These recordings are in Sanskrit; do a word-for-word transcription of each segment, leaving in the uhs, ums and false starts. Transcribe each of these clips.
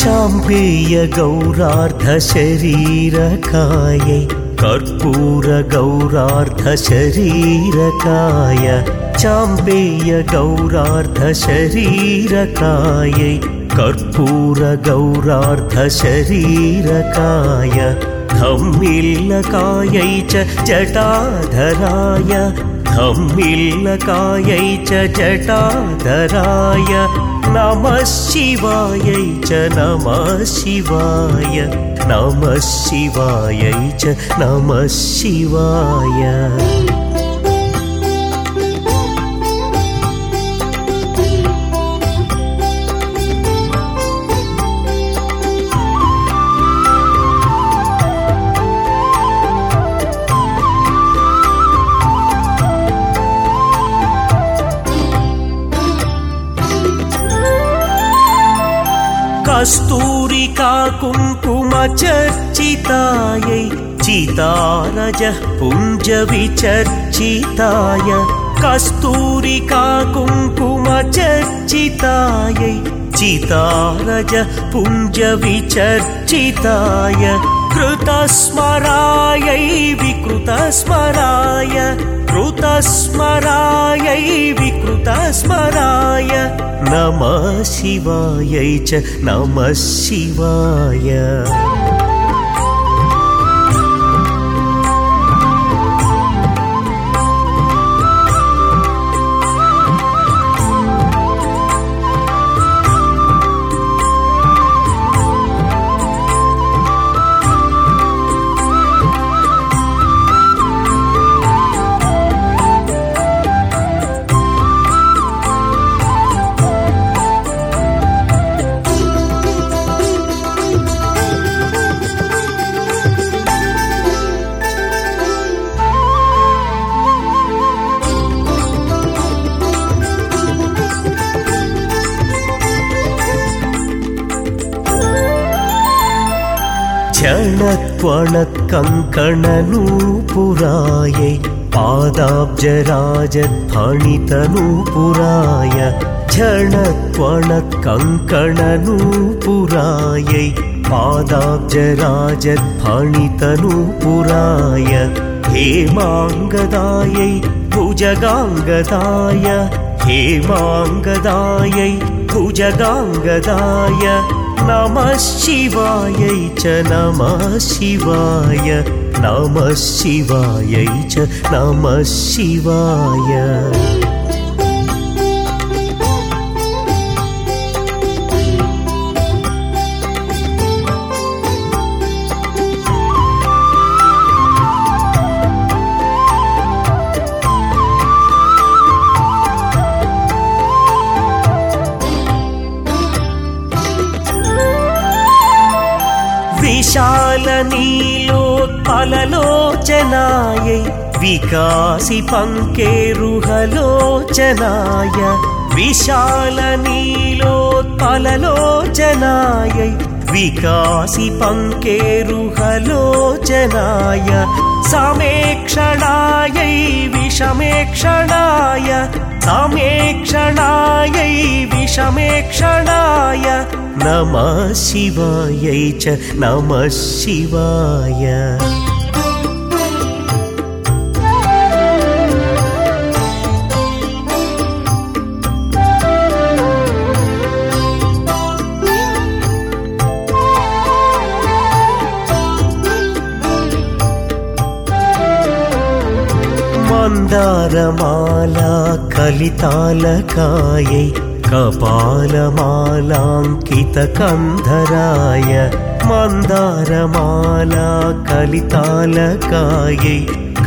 शाम्पेय गौरार्धशरीरकायै कर्पूर गौरार्धशरीरकाय चाम्पेय गौरार्धशरीरकायै कर्पूर गौरार्धशरीरकाय धम्मिल्लकायै च जटाधराय धम्मिल्लकायै च जटाधराय नमः शिवायै च नमः शिवाय नमः शिवायै च नमः शिवाय। कस्तूरिका कुङ्कुम चर्चितायै चितारजः पुञ्ज विचर्चिताय कस्तूरिका कुङ्कुम चर्चितायै चितारजः पुञ्ज विचर्चिताय कृतस्मरायै विकृतस्मराय कृतस्मरायै विकृतस्मराय नमः शिवायै च नमः शिवाय। क्षणत्वणत्कङ्कणनूपुरायै पादाब्जराजध्वनितनूपुराय क्षणत्वणत्कङ्कणनूपुरायै पादाब्जराजध्वनितनूपुराय हेमाङ्गदायै भुजगाङ्गदाय हेमाङ्गदायै भुजगाङ्गदाय नमः शिवायै च नमः शिवाय नमः शिवायै च नमः शिवाय। विशालनीलोत्पललोचनायै विकासि पङ्केरुहलोचनाय विशालनीलोत्पललोचनायै विकासि पङ्केरुहलोचनाय समेक्षणायै विषमेक्षणाय समेक्षणायै विषमेक्षणाय नमः शिवायै च नमः शिवाय। मन्दारमाला कलितालकायै कपालमालाङ्कितकन्धराय मन्दारमाला कलितालकायै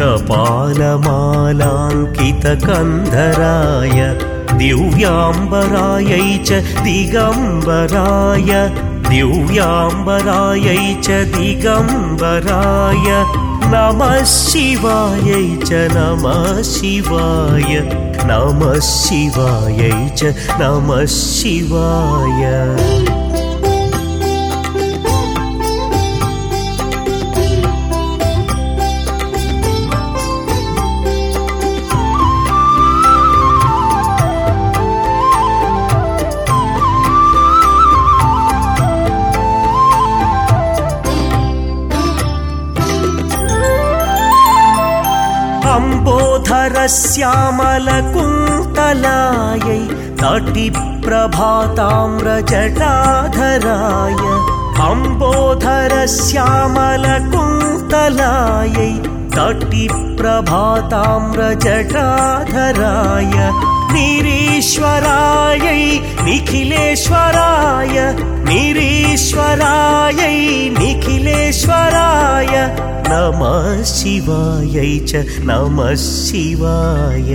कपालमालाङ्कितकन्धराय दिव्याम्बरायै च दिगम्बराय दिव्याम्बरायै च दिगम्बराय नमः शिवायै च नमः शिवाय नमः शिवायै च नमः शिवाय। अम्बोधरश्यामलकुन्तलायै तटिप्रभाताम्रजटाधराय अम्बोधरश्यामलकुन्तलायै तटिप्रभाताम्रजटाधराय निरीश्वरायै निखिलेश्वराय निरीश्वरायै निखिलेश्वराय नमः शिवायै च नमः शिवाय।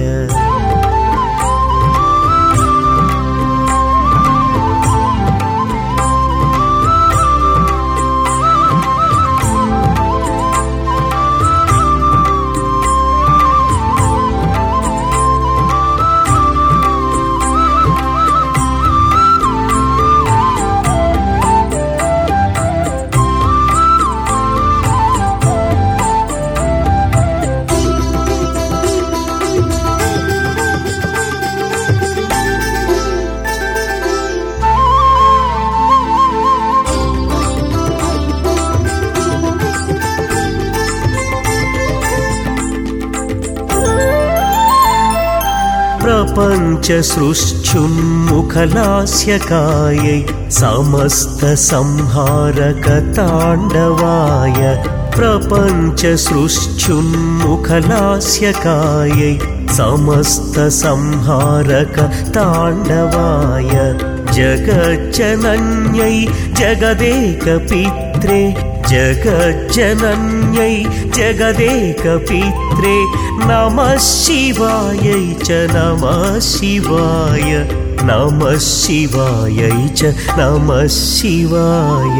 प्रपञ्चसृष्टुन्मुखलास्यकायै समस्तसंहारकताण्डवाय प्रपञ्चसृष्टुन्मुखलास्यकायै समस्तसंहारकताण्डवाय जगज्जनन्यै जगदेकपित्रे जगज्जनन्यै जगदेकपित्रे नमः शिवायै च नमः शिवाय नमः शिवायै च नमः शिवाय।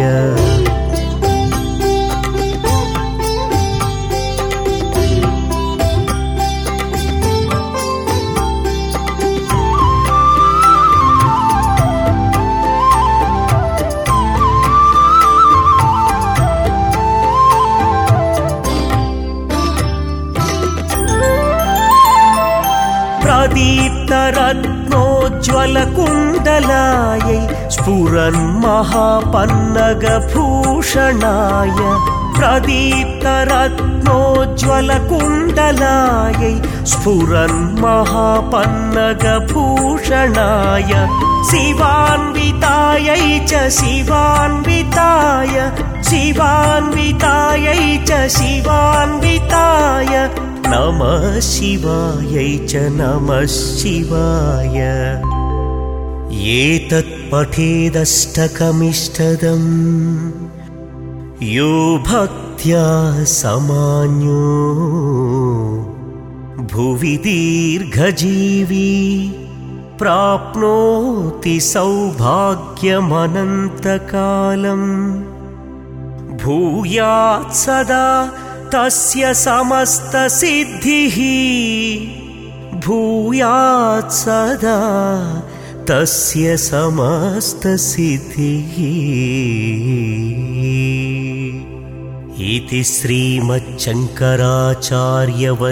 प्रदीप्तरत्नोज्ज्वलकुण्डलायै स्फुरन्महापन्नगभूषणाय प्रदीप्तरत्नोज्ज्वलकुण्डलायै स्फुरन्महापन्नगभूषणाय शिवान्वितायै च शिवान्विताय शिवान्वितायै च शिवान्विताय नमः शिवायै च नमः शिवाय। एतत् पठेदष्टकमिष्टदम् यो भक्त्या समान्यो भुवि दीर्घजीवी प्राप्नोति सौभाग्यमनन्तकालम् भूयात् सदा तस्य समस्तसिद्धिः भूयात् सदा तस्य समस्तसिद्धिः। इति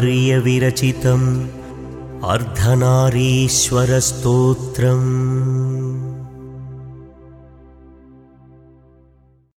श्रीमच्छङ्कराचार्यवर्यविरचितम् अर्धनारीश्वरस्तोत्रम्।